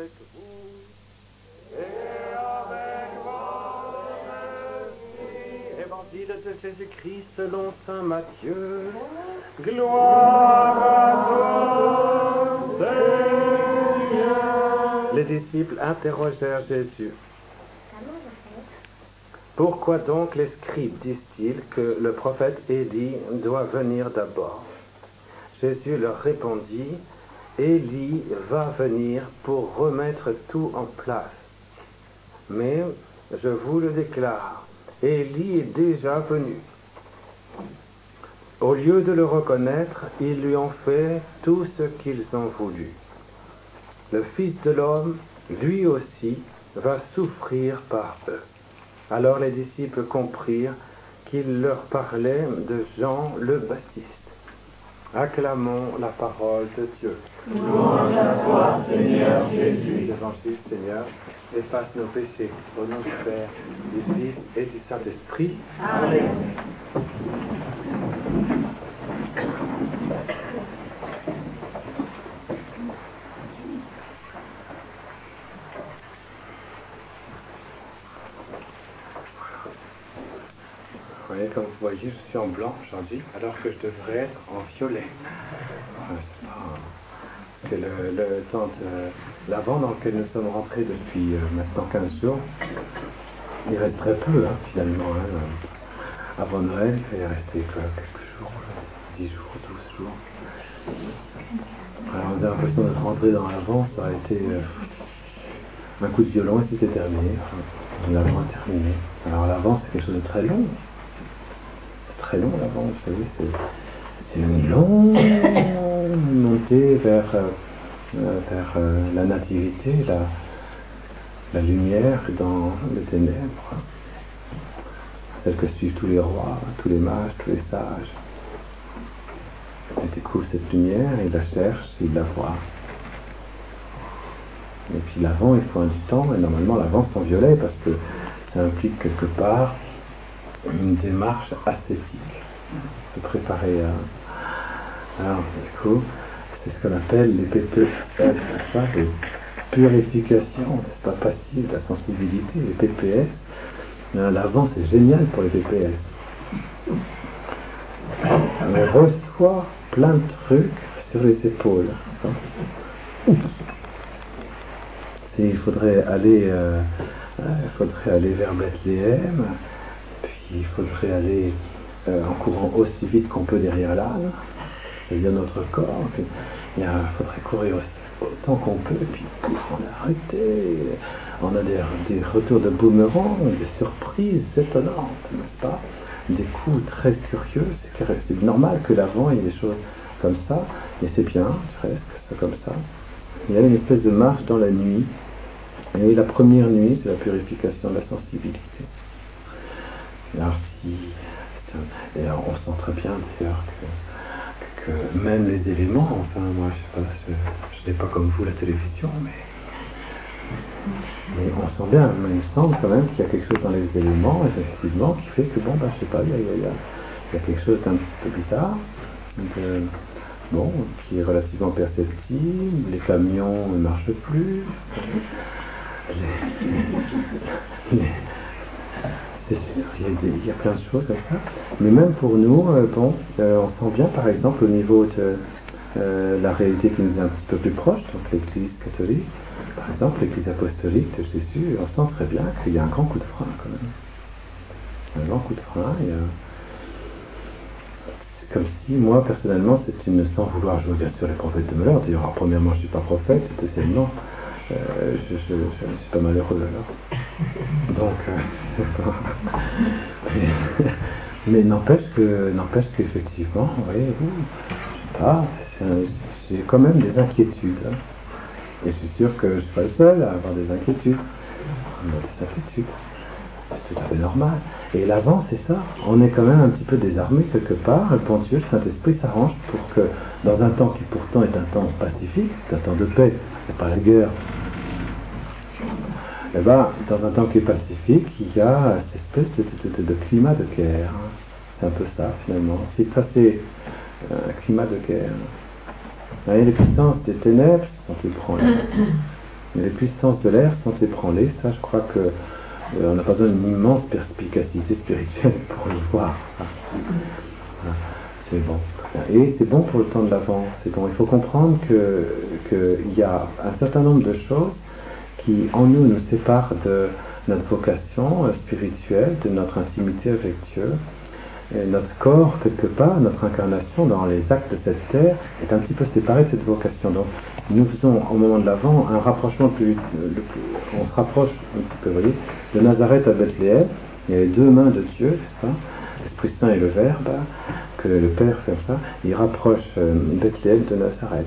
avec vous et avec votre esprit. Évangile de Jésus-Christ selon saint Matthieu. Gloire à toi, Seigneur. Les disciples interrogèrent Jésus. Pourquoi donc les scribes disent-ils que le prophète Élie doit venir d'abord? Jésus leur répondit, Élie va venir pour remettre tout en place. Mais je vous le déclare, Élie est déjà venu. Au lieu de le reconnaître, ils lui ont fait tout ce qu'ils ont voulu. Le Fils de l'homme, lui aussi, va souffrir par eux. Alors les disciples comprirent qu'il leur parlait de Jean le Baptiste. Acclamons la parole de Dieu. Louange à toi, Seigneur Jésus. L'évangile, Seigneur, efface nos péchés au nom du Père, du Fils et du Saint-Esprit. Amen. Vous voyez, comme vous voyez, je suis en blanc aujourd'hui, alors que je devrais être en violet. C'est pas... Parce que le temps de l'Avent dans lequel nous sommes rentrés depuis maintenant 15 jours, il reste très peu, finalement. Avant Noël, il est resté quelques jours, 10 jours, 12 jours. Alors on a l'impression d'être rentré dans l'Avent, ça a été un coup de violon et c'était terminé. L'Avent est terminé. Alors l'Avent, c'est quelque chose de très long. Très long l'Avent, vous savez, c'est une longue montée vers la nativité, la lumière dans les ténèbres, celle que suivent tous les rois, tous les mages, tous les sages. Ils découvrent cette lumière, ils la cherchent, ils la voient. Et puis l'Avent, il faut du temps, et normalement l'Avent c'est en violet parce que ça implique quelque part une démarche ascétique, se préparer à... Alors, du coup, c'est ce qu'on appelle les PPS, c'est ça, les purifications, c'est pas passive, la sensibilité, les PPS. L'Avent, c'est génial pour les PPS. On reçoit plein de trucs sur les épaules. Il faudrait aller vers Bethléem, puis il faudrait aller en courant aussi vite qu'on peut derrière l'âne, c'est-à-dire notre corps. Puis, il faudrait courir autant qu'on peut, et puis pouf, on a arrêté. On a des retours de boomerang, des surprises étonnantes, n'est-ce pas? Des coups très curieux. C'est normal que l'Avent il y ait des choses comme ça, et c'est bien, je reste que c'est comme ça. Il y a une espèce de marche dans la nuit. Et la première nuit, c'est la purification de la sensibilité. Alors, et on sent très bien d'ailleurs que même les éléments, enfin moi je sais pas, je n'ai pas comme vous la télévision, mais on sent bien, mais il me semble quand même qu'il y a quelque chose dans les éléments, effectivement, qui fait que bon, je sais pas, il y a quelque chose d'un petit peu bizarre, qui est relativement perceptible. Les camions ne marchent plus. C'est sûr, il y a plein de choses comme ça. Mais même pour nous, on sent bien, par exemple, au niveau de la réalité qui nous est un petit peu plus proche, donc l'Église catholique, par exemple, l'Église apostolique de Jésus, on sent très bien qu'il y a un grand coup de frein, quand même. Un grand coup de frein. C'est comme si, moi, personnellement, sans vouloir jouer, bien sûr, les prophètes de malheur. D'ailleurs, premièrement, je ne suis pas prophète, et deuxièmement, je ne suis pas malheureux alors. Donc, mais n'empêche qu'effectivement, voyez-vous, je sais pas, j'ai quand même des inquiétudes. Et je suis sûr que je ne suis pas le seul à avoir des inquiétudes. On a des inquiétudes. C'est tout à fait normal. Et l'Avent, c'est ça. On est quand même un petit peu désarmé quelque part. Le bon Dieu, le Saint-Esprit s'arrange pour que, dans un temps qui pourtant est un temps pacifique, c'est un temps de paix, c'est pas la guerre. Et dans un temps qui est pacifique, il y a cette espèce de climat de guerre. C'est un peu ça, finalement. C'est un climat de guerre. Et les puissances des ténèbres sont ébranlées. Les puissances de l'air sont ébranlées. Ça, je crois que on n'a pas besoin d'une immense perspicacité spirituelle pour le voir. Voilà. C'est bon. Et c'est bon pour le temps de l'Avent. C'est bon. Il faut comprendre qu'il y a un certain nombre de choses qui, en nous séparent de notre vocation spirituelle, de notre intimité avec Dieu. Et notre corps, quelque part, notre incarnation dans les actes de cette terre est un petit peu séparé de cette vocation. Donc, nous faisons au moment de l'Avent un rapprochement on se rapproche un petit peu, vous voyez, de Nazareth à Bethléem. Il y a les deux mains de Dieu, n'est-ce pas, l'Esprit Saint et le Verbe, que le Père fait ça. Il rapproche Bethléem de Nazareth.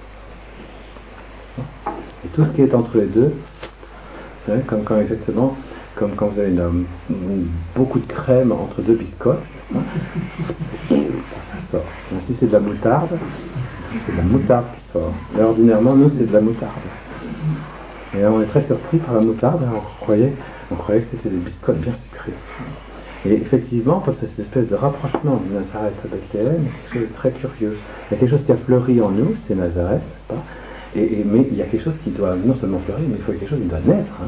Et tout ce qui est entre les deux, hein, comme quand vous avez beaucoup de crème entre deux biscottes, ça sort. Si c'est de la moutarde, c'est de la moutarde qui sort. Mais ordinairement, nous, c'est de la moutarde. Et on est très surpris par la moutarde, hein, on croyait que c'était des biscottes bien sucrées. Et effectivement, pour cette espèce de rapprochement de Nazareth à Bethléem, c'est quelque chose de très curieux. Il y a quelque chose qui a fleuri en nous, c'est Nazareth, n'est-ce pas? Mais il y a quelque chose qui doit non seulement fleurir, mais il faut quelque chose qui doit naître. Hein.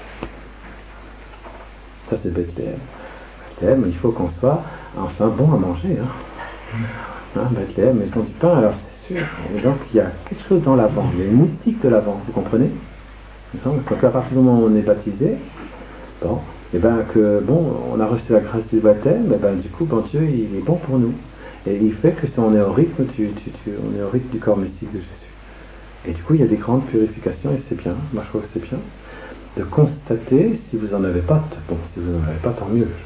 Ça, c'est Bethléem. Bethléem, il faut qu'on soit enfin bon à manger. Bethléem, maison du pain, alors c'est sûr. Et donc, il y a quelque chose dans l'Avent. Il y a une mystique de l'Avent, vous comprenez? Donc, à partir du moment où on est baptisé, bon, on a reçu la grâce du baptême, du coup, Dieu, il est bon pour nous. Et il fait que si on est au rythme, on est au rythme du corps mystique de Jésus. Et du coup, il y a des grandes purifications, et c'est bien. Moi, je trouve que c'est bien de constater, si vous n'en avez pas, si vous n'en avez pas, tant mieux.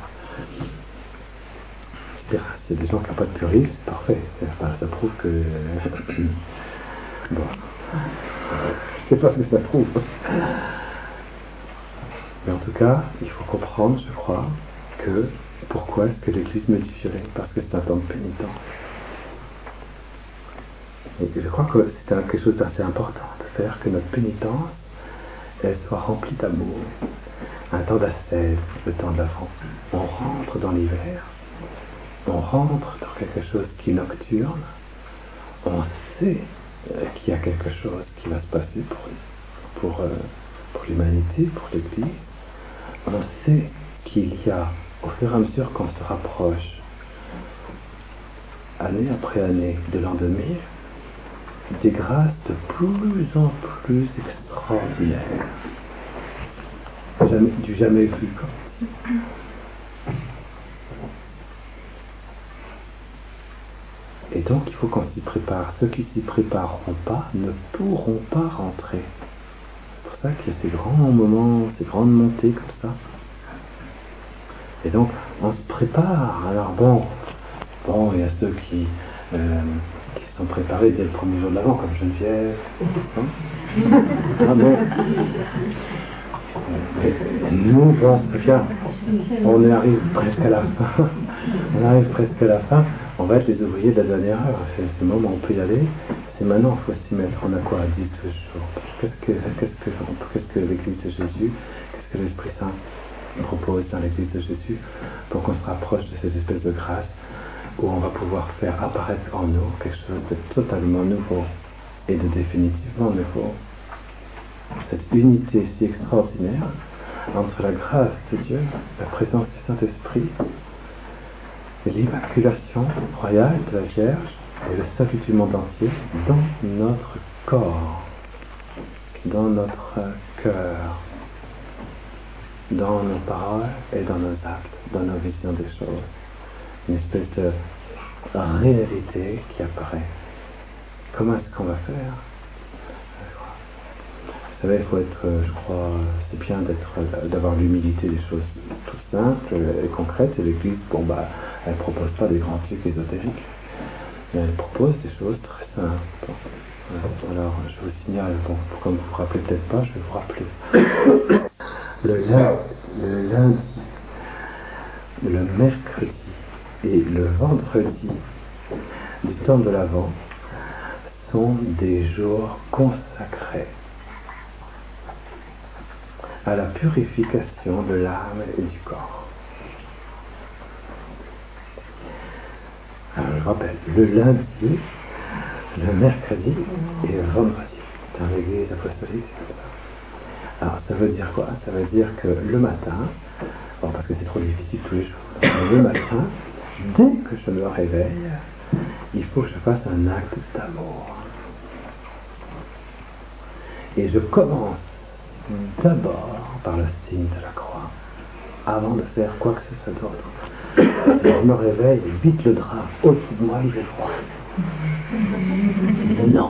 S'il y a des gens qui n'ont pas de purif, c'est parfait. Ça prouve que... bon. Je sais pas ce que ça prouve. Mais en tout cas, il faut comprendre, je crois, que pourquoi est-ce que l'Église met du violet? Parce que c'est un temps de pénitence. Et je crois que c'est quelque chose d'assez important de faire que notre pénitence elle soit remplie d'amour. Un temps d'ascèse, le temps de l'Avent. On rentre dans l'hiver, on rentre dans quelque chose qui est nocturne, on sait qu'il y a quelque chose qui va se passer pour l'humanité, pour l'Église. On sait qu'il y a, au fur et à mesure qu'on se rapproche, année après année de l'an 2000, des grâces de plus en plus extraordinaires, du jamais vu comme ça. Et donc il faut qu'on s'y prépare. Ceux qui s'y prépareront pas ne pourront pas rentrer. C'est pour ça qu'il y a ces grands moments, ces grandes montées comme ça. Et donc on se prépare. Alors il y a ceux qui se sont préparés dès le premier jour de l'Avent, comme Geneviève. Mais nous, c'est bien. On arrive presque à la fin. On va être les ouvriers de la dernière heure. C'est le moment où on peut y aller. C'est maintenant, il faut s'y mettre. On a quoi à 10 jours? Qu'est-ce que l'Église de Jésus, qu'est-ce que l'Esprit Saint propose dans l'Église de Jésus pour qu'on se rapproche de cette espèce de grâce où on va pouvoir faire apparaître en nous quelque chose de totalement nouveau et de définitivement nouveau. Cette unité si extraordinaire entre la grâce de Dieu, la présence du Saint-Esprit et l'immaculation royale de la Vierge et le salut du monde entier dans notre corps, dans notre cœur, dans nos paroles et dans nos actes, dans nos visions des choses. Une espèce de réalité qui apparaît. Comment est-ce qu'on va faire? Vous savez, il faut être, je crois, c'est bien d'avoir l'humilité des choses toutes simples et concrètes. Et l'Église, elle ne propose pas des grands trucs ésotériques, mais elle propose des choses très simples. Alors, je vous signale, comme vous vous rappelez peut-être pas, je vais vous rappeler. Le lundi, le mercredi et le vendredi du temps de l'Avent sont des jours consacrés à la purification de l'âme et du corps. Alors je rappelle, le lundi, le mercredi et le vendredi. dans l'église apostolique, c'est comme ça. Alors, ça veut dire quoi? Ça veut dire que le matin, parce que c'est trop difficile tous les jours, donc, le matin, dès que je me réveille, il faut que je fasse un acte d'amour. Et je commence d'abord par le signe de la croix, avant de faire quoi que ce soit d'autre. Je me réveille, vite le drap au-dessus de moi, il fait froid. Non.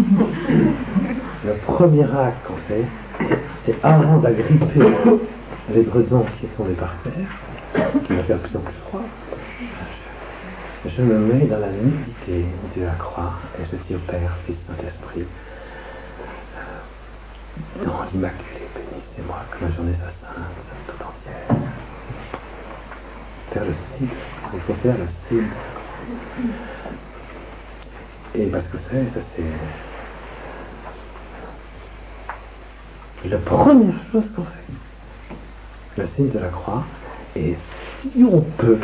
Le premier acte qu'on fait, c'est avant d'agripper les bredons qui sont des parterres, ce qui va faire de plus en plus froid, je me mets dans la nudité de la croix et je dis au Père, Fils, Saint-Esprit, dans l'Immaculée, bénissez-moi, que ma journée soit sainte, tout entière. Faire le signe, il faut faire le signe. Et parce que ça c'est la première chose qu'on fait. Le signe de la croix. Et si on peut,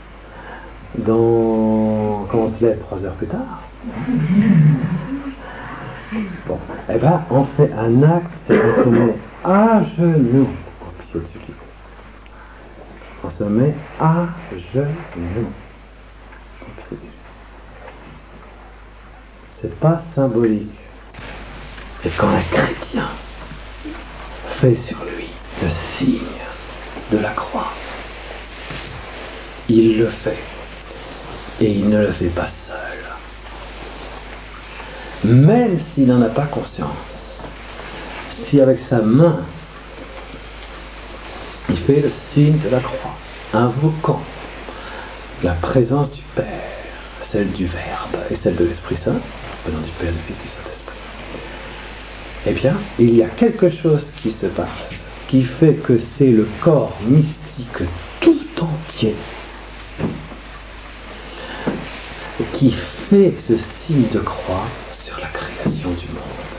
quand on se lève 3 heures plus tard, bon, eh ben, on fait un acte, c'est qu'on se met à genoux au pied du lit. On se met à genoux au pied du lit. C'est pas symbolique. Et quand un chrétien fait sur lui le signe de la croix, il le fait. Et il ne le fait pas seul. Même s'il n'en a pas conscience. Si avec sa main, il fait le signe de la croix, invoquant la présence du Père, celle du Verbe et celle de l'Esprit Saint, venant du Père, du Fils, du Saint-Esprit, eh bien, il y a quelque chose qui se passe, qui fait que c'est le corps mystique tout entier qui fait ce signe de croix sur la création du monde.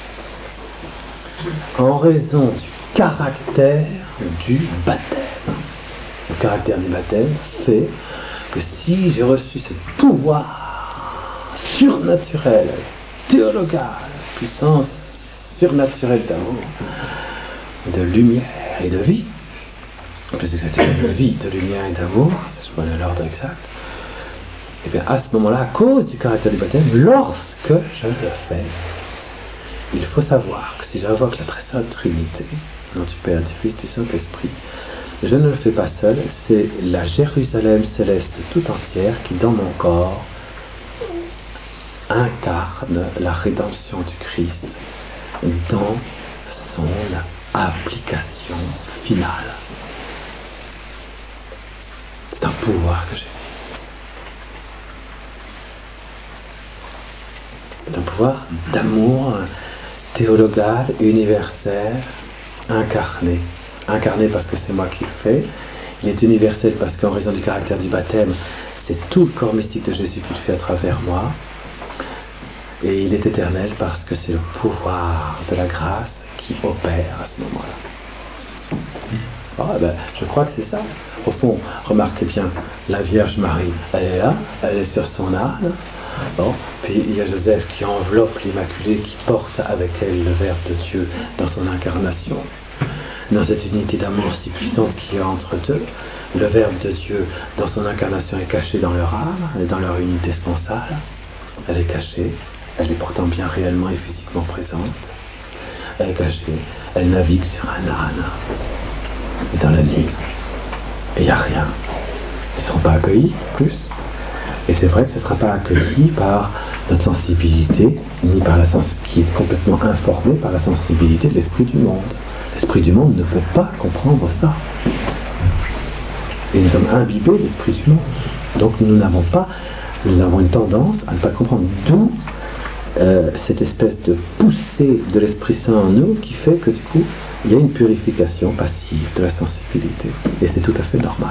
En raison du caractère du baptême. Le caractère du baptême fait que si j'ai reçu ce pouvoir surnaturel, théologal, puissance surnaturelle d'amour, de lumière et de vie, plus exactement de vie, de lumière et d'amour, c'est l'ordre exact, et bien à ce moment-là, à cause du caractère du baptême, lorsque je le fais, il faut savoir que si j'invoque la très sainte Trinité, au nom du Père, du Fils, du Saint-Esprit, je ne le fais pas seul, c'est la Jérusalem céleste tout entière qui, dans mon corps, incarne la rédemption du Christ dans son application finale. C'est un pouvoir que j'ai. C'est un pouvoir d'amour théologal, universel, incarné. Incarné parce que c'est moi qui le fais. Il est universel parce qu'en raison du caractère du baptême, c'est tout le corps mystique de Jésus qui le fait à travers moi. Et il est éternel parce que c'est le pouvoir de la grâce qui opère à ce moment-là. Ah, ben, je crois que c'est ça. Au fond, remarquez bien, la Vierge Marie, elle est là, elle est sur son âne. Bon, puis il y a Joseph qui enveloppe l'Immaculée, qui porte avec elle le Verbe de Dieu dans son incarnation. Dans cette unité d'amour si puissante qu'il y a entre eux, le Verbe de Dieu dans son incarnation est caché dans leur âme, et dans leur unité sponsale. Elle est cachée, elle est pourtant bien réellement et physiquement présente. Elle est cachée, elle navigue sur un âne. Et dans la nuit, et il n'y a rien. Ils ne seront pas accueillis, plus. Et c'est vrai que ce ne sera pas accueilli par notre sensibilité, ni par la sens qui est complètement informée par la sensibilité de l'esprit du monde. L'esprit du monde ne peut pas comprendre ça. Et nous sommes imbibés de l'esprit du monde. Donc nous avons une tendance à ne pas comprendre d'où cette espèce de poussée de l'Esprit Saint en nous qui fait que du coup, il y a une purification passive de la sensibilité. Et c'est tout à fait normal.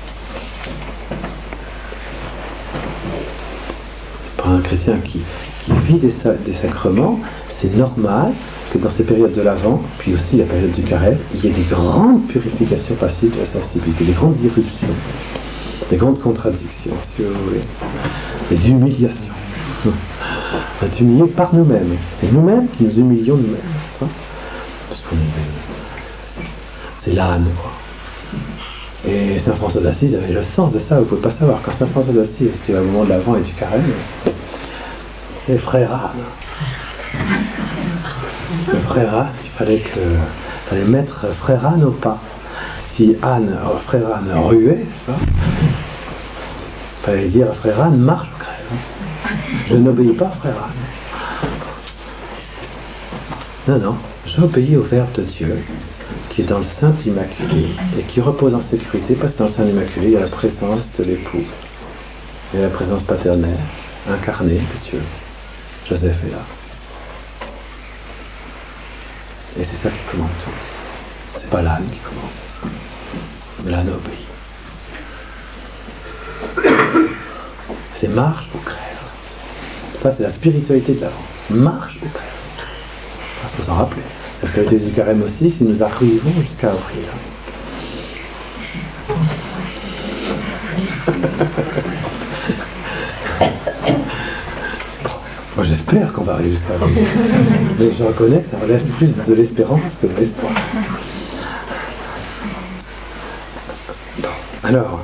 Pour un chrétien qui vit des sacrements, c'est normal que dans ces périodes de l'Avent, puis aussi la période du Carême, il y ait des grandes purifications passives de la sensibilité, des grandes irruptions, des grandes contradictions, si vous voulez, des humiliations. On est humilié par nous-mêmes. C'est nous-mêmes qui nous humilions nous-mêmes. Parce qu'on c'est l'âne, quoi. Et Saint François d'Assise avait le sens de ça, vous ne pouvez pas savoir. Quand Saint François d'Assise était au moment de l'Avent et du Carême, les frères ânes. Le frère âne, il fallait mettre frère âne au pas. Si frère âne ruait, il fallait dire frère âne marche ou crève. Je n'obéis pas frère âne. Non, j'obéis au Verbe de Dieu qui est dans le Saint Immaculé et qui repose en sécurité parce que dans le Saint Immaculé il y a la présence de l'époux, il y a la présence paternelle incarnée de Dieu. Joseph est là. Et c'est ça qui commande tout. C'est pas l'âne qui commande, mais l'âne obéit. C'est marche ou crève. Ça c'est la spiritualité de l'Avent. Marche ou crève. Il faut s'en rappeler. La spiritualité du Carême aussi, si nous arrivons jusqu'à offrir. Moi j'espère qu'on va arriver jusqu'à là. Mais je reconnais que ça relève plus de l'espérance que de l'espoir. Alors,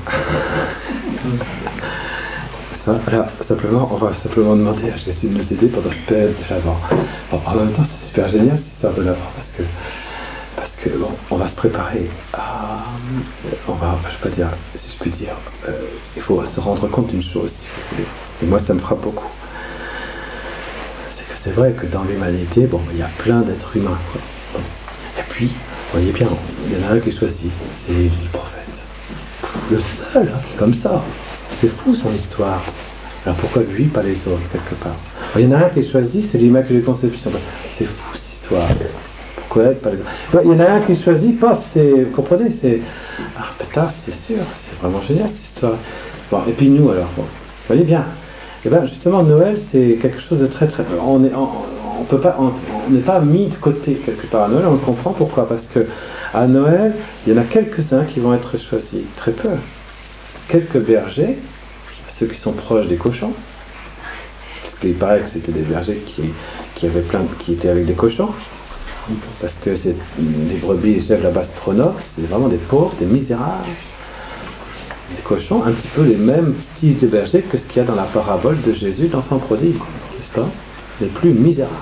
simplement, on va simplement demander à Jésus de nous aider pendant cette période de l'Avent. Bon, en même temps, c'est super génial cette histoire de l'Avent parce que bon, on va se préparer à, je vais pas dire, si je puis dire, il faut se rendre compte d'une chose, si vous voulez. Et moi, ça me frappe beaucoup. C'est vrai que dans l'humanité, bon, il y a plein d'êtres humains, quoi. Bon. Et puis, vous voyez bien, il y en a un qui est choisi, c'est le prophète. Le seul, hein, comme ça. C'est fou son histoire. Alors pourquoi lui, pas les autres, quelque part? Alors, il y en a un qui est choisi, c'est l'Immaculée Conception. C'est fou cette histoire. Pourquoi pas les autres? Il y en a un qui est choisi, pas, vous comprenez, c'est. Ah, peut-être, c'est sûr, c'est vraiment génial cette histoire. Bon, et puis nous, alors, bon, vous voyez bien. Et bien justement Noël c'est quelque chose de très très on n'est pas mis de côté quelque part à Noël, on le comprend pourquoi, parce que à Noël il y en a quelques-uns qui vont être choisis, très peu, quelques bergers, ceux qui sont proches des cochons, parce qu'il paraît que c'était des bergers qui étaient avec des cochons, parce que c'est des brebis et chèvres là-bas Stronox, c'est vraiment des pauvres, des misérables. Les cochons, un petit peu les mêmes styles de bergers que ce qu'il y a dans la parabole de Jésus d'enfant prodigue, n'est-ce pas? Les plus misérables.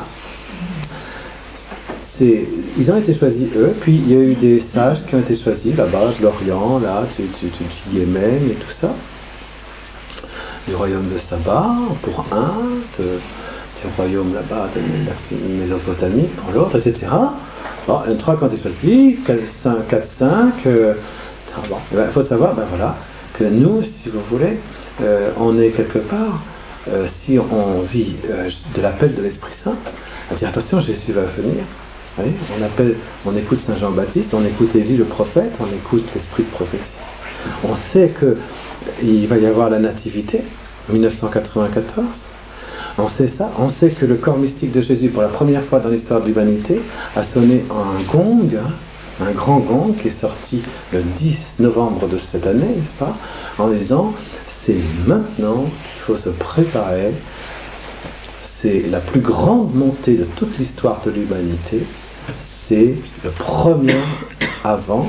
Ils ont été choisis eux, puis il y a eu des sages qui ont été choisis là-bas, de l'Orient, là, du Yémen et tout ça, du royaume de Saba pour un, du royaume là-bas de Mésopotamie pour l'autre, etc. Bon, il y en a 3 qui ont été choisis, 4, 5. Bon, il faut savoir, ben voilà, que nous, si vous voulez, on est quelque part, si on vit de l'appel de l'Esprit Saint, à dire attention, Jésus va venir. Voyez, on écoute Saint Jean-Baptiste, on écoute Élie le prophète, on écoute l'esprit de prophétie. On sait qu'il va y avoir la nativité, 1994. On sait ça, on sait que le corps mystique de Jésus, pour la première fois dans l'histoire de l'humanité, a sonné un gong, un grand gong qui est sorti le 10 novembre de cette année, n'est-ce pas, en disant c'est maintenant qu'il faut se préparer, c'est la plus grande montée de toute l'histoire de l'humanité, c'est le premier avant,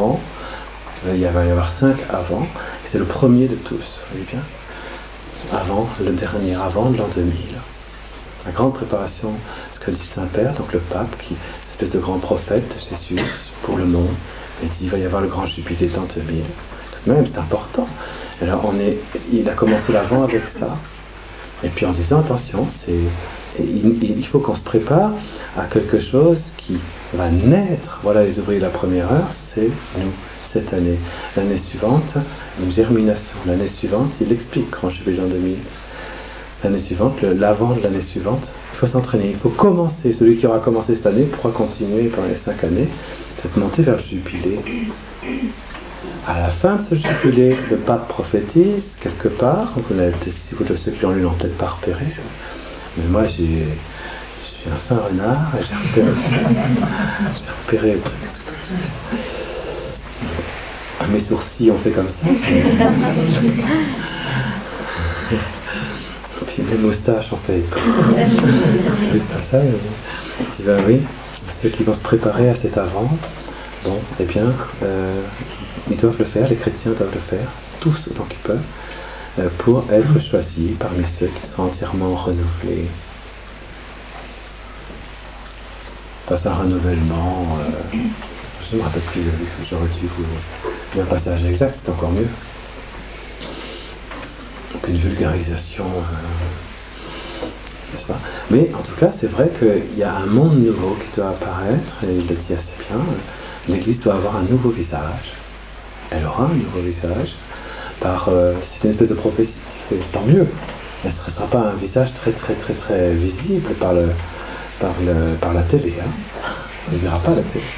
il va y avoir 5 avant, et c'est le premier de tous, vous voyez bien, avant, le dernier avant de l'an 2000. La grande préparation, ce que dit Saint-Père, donc le pape, qui espèce de grand prophète de Jésus pour le monde, et dit il va y avoir le grand jubilé de l'an 2000. Tout de même, c'est important. Alors il a commencé l'avant avec ça, et puis en disant attention, il faut qu'on se prépare à quelque chose qui va naître. Voilà les ouvriers de la première heure, c'est nous. Cette année. L'année suivante, une germination. L'année suivante, il explique Grand Jubilé de l'an 2000. L'année suivante, l'avant de l'année suivante, il faut s'entraîner. Il faut commencer. Celui qui aura commencé cette année pourra continuer pendant les 5 années cette montée vers le jubilé. À la fin de ce jubilé, le pape prophétise quelque part. Ceux qui l'ont lu l'ont peut-être pas repéré. Mais moi, je suis un Saint-Renard et j'ai repéré. Mes sourcils ont fait comme ça. puis les moustaches, on fait juste à ça. Il va, oui, ceux qui vont se préparer à cet avant, bon, eh bien, ils doivent le faire, les chrétiens doivent le faire, tous autant qu'ils peuvent, pour être choisis parmi ceux qui seront entièrement renouvelés. Pas un renouvellement, je ne me rappelle plus, j'aurais dû vous un passage exact, c'est encore mieux. Donc une vulgarisation, n'est-ce pas? Mais en tout cas, c'est vrai qu'il y a un monde nouveau qui doit apparaître, et il le dit assez bien. L'Église doit avoir un nouveau visage. Elle aura un nouveau visage. C'est une espèce de prophétie. Tant mieux. Elle ne sera pas un visage très très très très visible par la télé. Hein. On ne verra pas la télé.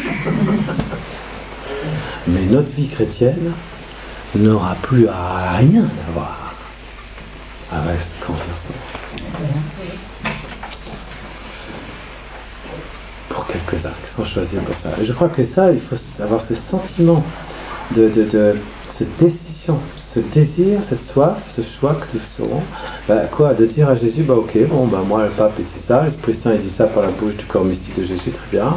Mais notre vie chrétienne n'aura plus à rien à voir avec ce qu'on fait. Pour quelques-uns qui sont choisis pour ça. Et je crois que ça, il faut avoir ce sentiment de cette décision, ce désir, cette soif, ce choix que nous serons, de dire à Jésus, ok, moi le pape il dit ça, l'Esprit Saint il dit ça par la bouche du corps mystique de Jésus, très bien.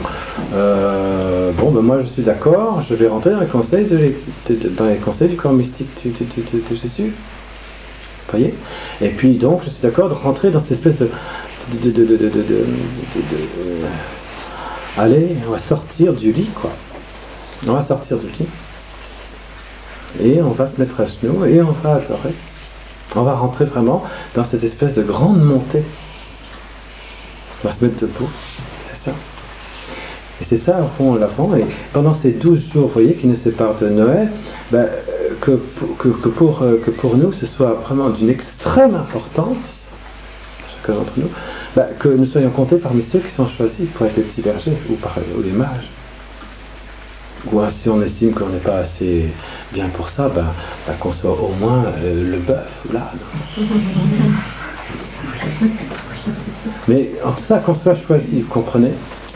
Moi je suis d'accord, je vais rentrer dans les conseils du corps mystique de Jésus. Vous voyez? Et puis donc je suis d'accord de rentrer dans cette espèce allez, on va sortir du lit, quoi. On va sortir du lit. Et on va se mettre à genoux et on va adorer. On va rentrer vraiment dans cette espèce de grande montée. On va se mettre debout. C'est ça. Et c'est ça, au fond, l'avant. Et pendant ces 12 jours, vous voyez, qui nous séparent de Noël, que pour nous, ce soit vraiment d'une extrême importance, chacun d'entre nous, que nous soyons comptés parmi ceux qui sont choisis pour être les petits bergers ou les mages. Ou si on estime qu'on n'est pas assez bien pour ça, qu'on soit au moins le bœuf ou l'âne. Mais en tout ça, qu'on soit choisi, vous comprenez?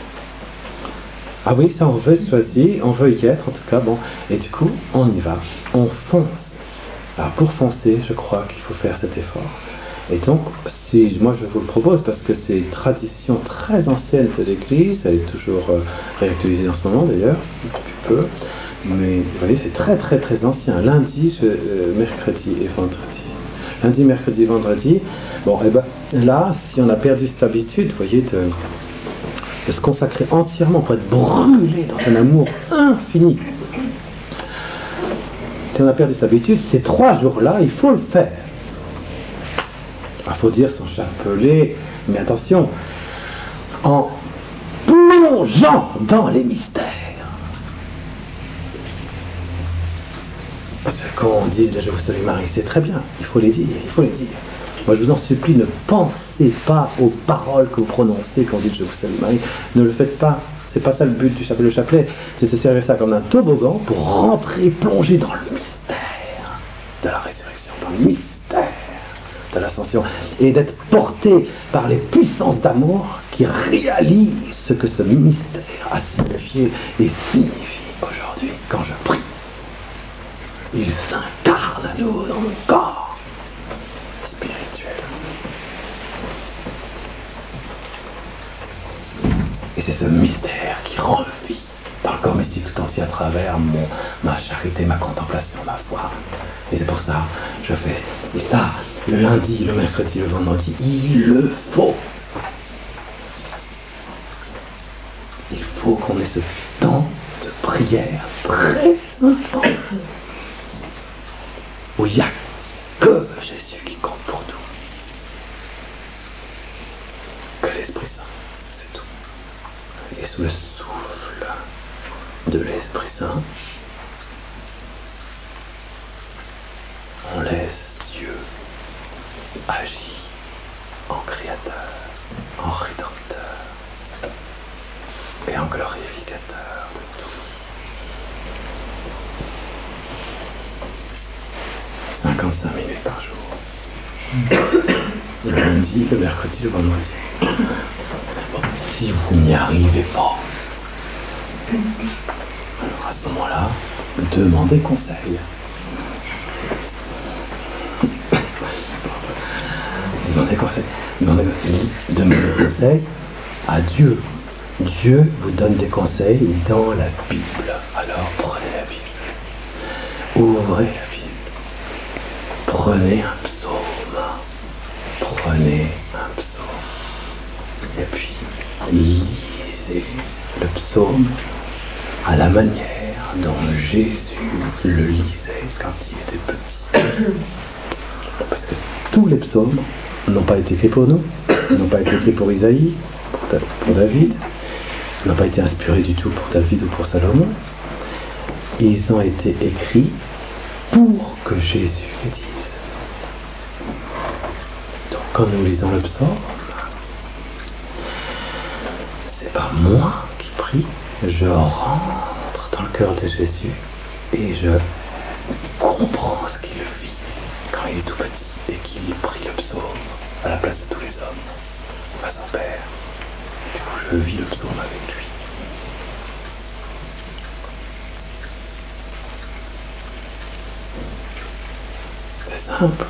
Ah oui, ça on veut être choisi, on veut y être en tout cas, et du coup, on y va, on fonce. Alors pour foncer, je crois qu'il faut faire cet effort. Et donc, moi je vous le propose parce que c'est une tradition très ancienne de l'Église, elle est toujours réactualisée en ce moment d'ailleurs, depuis peu, mais vous voyez, c'est très très très ancien. Lundi, mercredi et vendredi. Lundi, mercredi, vendredi. Là, si on a perdu cette habitude, vous voyez, de se consacrer entièrement pour être brûlé dans un amour infini. Si on a perdu cette habitude, ces 3 jours-là, il faut le faire. Il faut dire son chapelet, mais attention, en plongeant dans les mystères. Parce que quand on dit « Je vous salue Marie », c'est très bien, il faut les dire. Moi je vous en supplie, ne pensez pas aux paroles que vous prononcez quand vous dites « Je vous salue Marie », ne le faites pas, c'est pas ça le but du chapelet. Le chapelet, c'est de se servir ça comme un toboggan pour rentrer, plonger dans le mystère de la résurrection, dans le mystère de l'ascension, et d'être porté par les puissances d'amour qui réalisent ce que ce mystère a signifié et signifie aujourd'hui quand je prie. Il s'incarne à nous dans mon corps spirituel. Et c'est ce mystère qui revit dans le corps mystique tout entier à travers ma charité, ma contemplation, ma foi. Et c'est pour ça que je fais. Et ça, le lundi, le mercredi, le vendredi, il le faut. Il faut qu'on ait ce temps de prière très intense où il n'y a que Jésus qui compte pour nous. Que l'Esprit Saint, c'est tout. Et sous le souffle de l'Esprit Saint, on laisse Dieu agir en créateur, en rédempteur et en glorificateur de tout. 55 minutes par jour. Le lundi, le mercredi, le vendredi. Si vous n'y arrivez pas, alors à ce moment-là, demandez conseil. Demandez conseil. Demandez conseil à Dieu. Dieu vous donne des conseils dans la Bible. Alors prenez la Bible. Ouvrez la Bible. Prenez un psaume. Prenez un psaume. Et puis, lisez le psaume à la manière dont Jésus le lisait quand il était petit. Parce que tous les psaumes n'ont pas été écrits pour nous, n'ont pas été écrits pour Isaïe, pour David, n'ont pas été inspirés du tout pour David ou pour Salomon. Ils ont été écrits pour que Jésus les dise. Donc quand nous lisons le psaume, c'est pas moi qui prie, je rentre dans le cœur de Jésus et je comprends ce qu'il vit quand il est tout petit et qu'il prie le psaume à la place de tous les hommes face au Père. Du coup, je vis le psaume avec lui. C'est simple.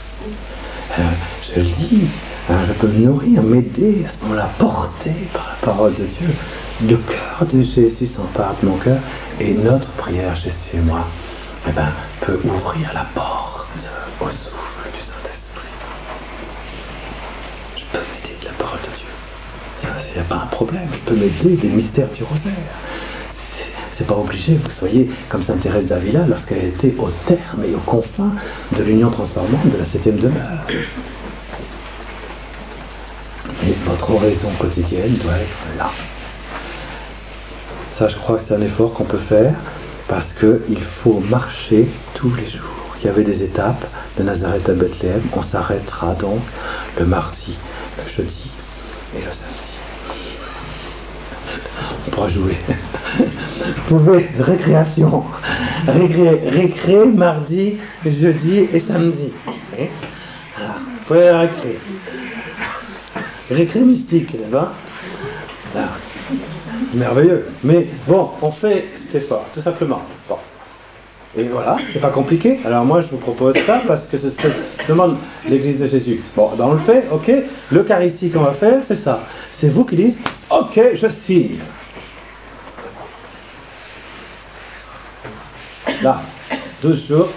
Je lis, je peux me nourrir, m'aider à ce moment-là, porté par la parole de Dieu. Le cœur de Jésus s'empare de mon cœur et notre prière, Jésus et moi, peut ouvrir la porte au souffle du Saint-Esprit. Je peux m'aider de la parole de Dieu. Il n'y a pas un problème. Je peux m'aider des mystères du rosaire. C'est pas obligé que vous soyez comme Sainte Thérèse d'Avila lorsqu'elle était au terme et aux confins de l'union transformante de la 7e demeure. Et votre oraison quotidienne doit être là. Ça, je crois que c'est un effort qu'on peut faire parce qu'il faut marcher tous les jours. Il y avait des étapes de Nazareth à Bethléem. On s'arrêtera donc le mardi, le jeudi et le samedi. On pourra jouer. Vous pouvez, récréation. Récré mardi, jeudi et samedi. Voilà. Vous pouvez la récré. Récré mystique, là-bas. Là. Merveilleux. Mais bon, on fait cet effort, tout simplement. Bon. Et voilà, c'est pas compliqué. Alors moi, je vous propose ça parce que c'est ce que demande l'Église de Jésus. Bon, dans le fait, ok, l'Eucharistie qu'on va faire, c'est ça. C'est vous qui dites, ok, je signe. Là, 12 jours.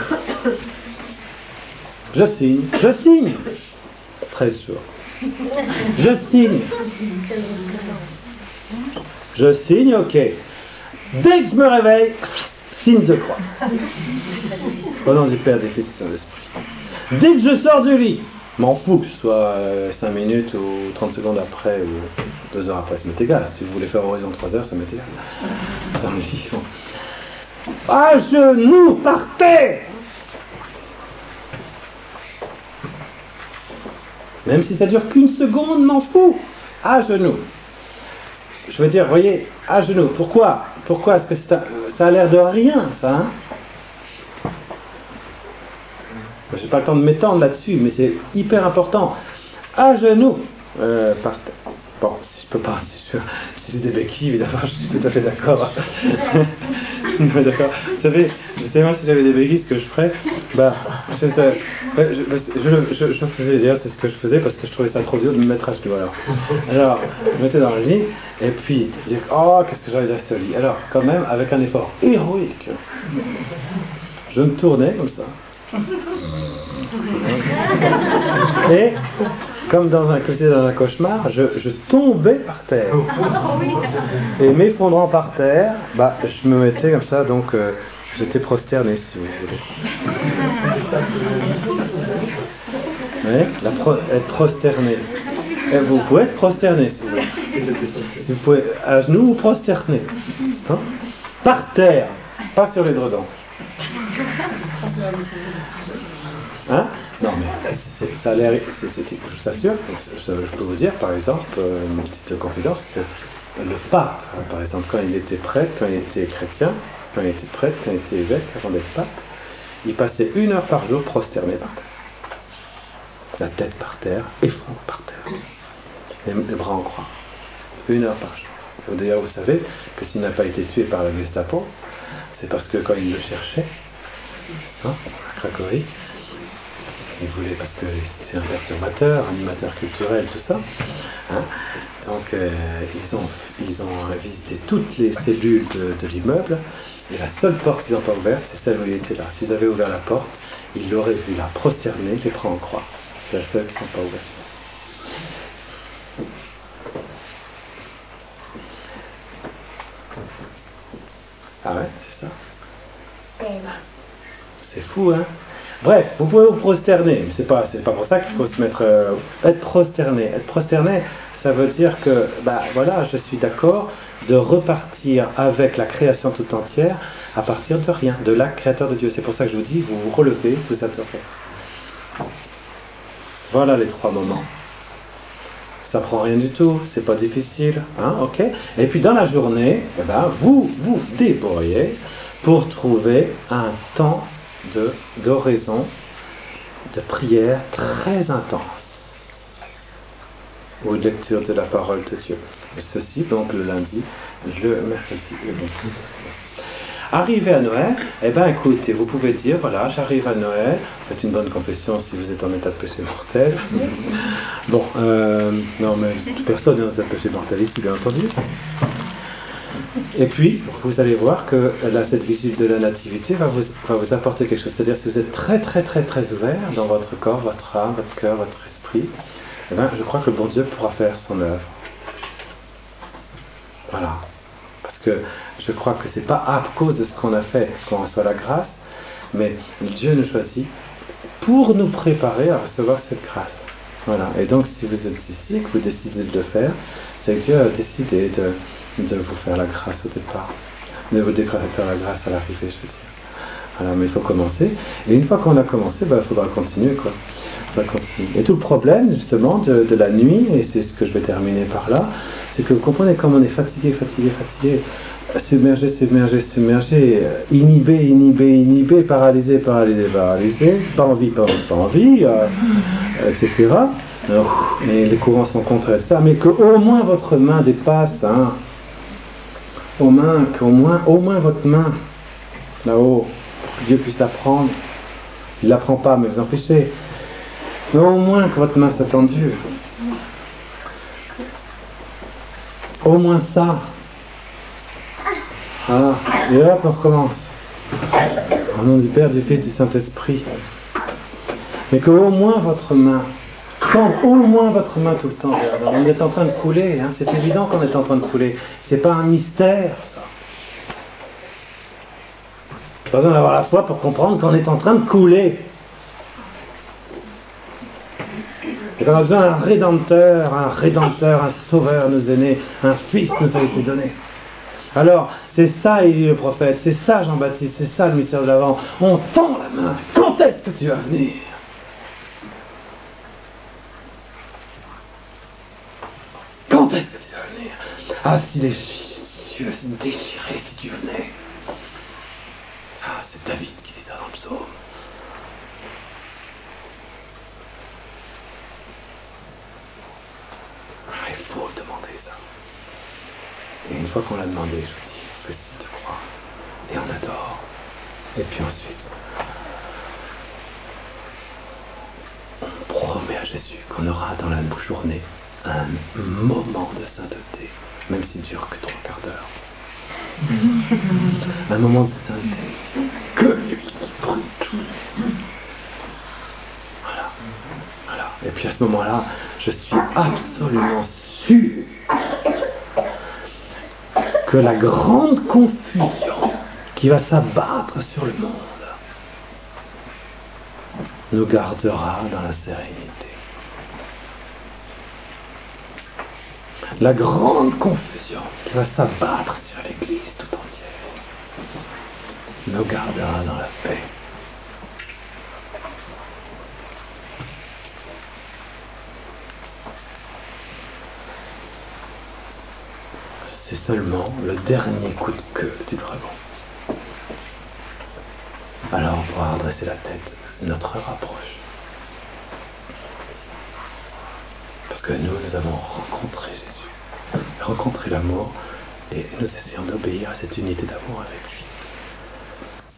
Je signe. 13 jours. Je signe. Je signe, ok. Dès que je me réveille, signe de croix. Au nom du Père, des Fils et du Saint-Esprit. Dès que je sors du lit, m'en fous que ce soit 5 minutes ou 30 secondes après ou 2 heures après, ça m'est égal. Si vous voulez faire horizon 3 heures, ça m'est égal. Dans le lit, bon. À genoux par terre. Même si ça dure qu'une seconde, m'en fous. À genoux. Je veux dire, voyez, à genoux. Pourquoi est-ce que ça a l'air de rien, ça, hein? J'ai pas le temps de m'étendre là-dessus, mais c'est hyper important. À genoux, par terre. Bon, si je peux pas, si j'ai des béquilles, évidemment, je suis tout à fait d'accord. D'accord. Vous savez, moi, si j'avais des béquilles, ce que je ferais, je faisais, d'ailleurs, c'est ce que je faisais parce que je trouvais ça trop dur de me mettre à genoux. Alors, je me mettais dans le lit, et puis, je disais, oh, qu'est-ce que j'aurais de rester au lit. Alors, quand même, avec un effort héroïque, je me tournais comme ça. Et comme dans un cauchemar, je tombais par terre. Et m'effondrant par terre, je me mettais comme ça, donc j'étais prosterné, si vous voulez. Oui, être prosterné. Et vous pouvez être prosterné, si vous voulez. Vous pouvez à genoux ou prosterné. Hein? Par terre, pas sur les dredons. Hein? Non, mais ça a l'air. Je vous assure, je peux vous dire, par exemple, une petite confidence, que le pape, par exemple, quand il était prêtre, quand il était chrétien, quand il était prêtre, quand il était évêque, avant d'être pape, il passait 1 heure par jour prosterné par terre. La tête par terre, effondrée par terre. Les bras en croix. 1 heure par jour. D'ailleurs, vous savez que s'il n'a pas été tué par la Gestapo, c'est parce que quand il le cherchait, à Cracovie, Il voulait, parce que c'est un perturbateur, animateur culturel, tout ça. Hein. Donc ils ont visité toutes les cellules de l'immeuble, et la seule porte qu'ils n'ont pas ouverte, c'est celle où il était là. S'ils avaient ouvert la porte, ils l'auraient vu là, prosterné, les bras en croix. C'est la seule qui ne sont pas ouvertes. Ah ouais, c'est ça. C'est fou, hein. Bref, vous pouvez vous prosterner. C'est pas pour ça qu'il faut se mettre... être prosterné. Être prosterné, ça veut dire que, voilà, je suis d'accord de repartir avec la création tout entière à partir de rien, de l'acte créateur de Dieu. C'est pour ça que je vous dis, vous vous relevez, vous adorez. Voilà les 3 moments. Ça prend rien du tout, c'est pas difficile, hein, ok. Et puis dans la journée, vous vous débrouillez pour trouver un temps d'oraison, de prière très intense, ou de lecture de la parole de Dieu. Et ceci donc le lundi, le mercredi et le vendredi. Arrivé à Noël, écoutez, vous pouvez dire, voilà, j'arrive à Noël, faites une bonne confession si vous êtes en état de péché mortel. Bon, non mais personne n'est en état de péché mortel ici, bien entendu. Et puis, vous allez voir que là, cette vigile de la nativité va vous apporter quelque chose. C'est-à-dire, si vous êtes très très très très ouvert dans votre corps, votre âme, votre cœur, votre esprit, je crois que le bon Dieu pourra faire son œuvre. Voilà. Parce que je crois que c'est pas à cause de ce qu'on a fait qu'on reçoit la grâce, mais Dieu nous choisit pour nous préparer à recevoir cette grâce. Voilà. Et donc, si vous êtes ici et que vous décidez de le faire, c'est que Dieu a décidé de vous faire la grâce au départ, de vous faire la grâce à l'arrivée, je veux dire. Voilà, mais il faut commencer. Et une fois qu'on a commencé, il faudra continuer, quoi. Et tout le problème, justement, de la nuit, et c'est ce que je vais terminer par là, c'est que vous comprenez comme on est fatigué, submergé, inhibé, paralysé, pas envie, etc. Et les courants sont contre ça, mais qu'au moins votre main dépasse, hein, qu'au moins votre main, là-haut, pour que Dieu puisse la prendre. Il ne la prend pas, mais vous en fichez. Mais au moins que votre main soit tendue. Au moins ça. Voilà. Et hop, on recommence. Au nom du Père, du Fils, du Saint-Esprit. Mais qu'au moins votre main, au moins votre main tout le temps. On est en train de couler, hein. C'est évident qu'on est en train de couler. C'est pas un mystère, ça. Pas besoin d'avoir la foi pour comprendre qu'on est en train de couler. Et qu'on a besoin d'un rédempteur, un sauveur nous est né, un fils nous a été donné. Alors, c'est ça Élie le prophète, c'est ça Jean-Baptiste, c'est ça le mystère de l'Avent. On tend la main. Quand est-ce que tu vas venir? Quand est-ce que tu vas venir? Ah, si les cieux se déchiraient si tu venais. Ah, c'est David qui dit ça dans le psaume. Ah, il faut demander ça. Et une fois qu'on l'a demandé, je vous dis, petit de croire. Et on adore. Et puis ensuite, on promet à Jésus qu'on aura dans la journée un moment de sainteté, même s'il dure que 3 quarts d'heure. Un moment de sainteté, que lui qui prend tout. Voilà. Et puis à ce moment-là, je suis absolument sûr que la grande confusion qui va s'abattre sur le monde nous gardera dans la sérénité. La grande confusion qui va s'abattre sur l'Église tout entière nous gardera dans la paix. C'est seulement le dernier coup de queue du dragon. Alors on pourra redresser la tête, notre heure approche. Parce que nous avons rencontré Jésus, rencontré l'amour, et nous essayons d'obéir à cette unité d'amour avec lui.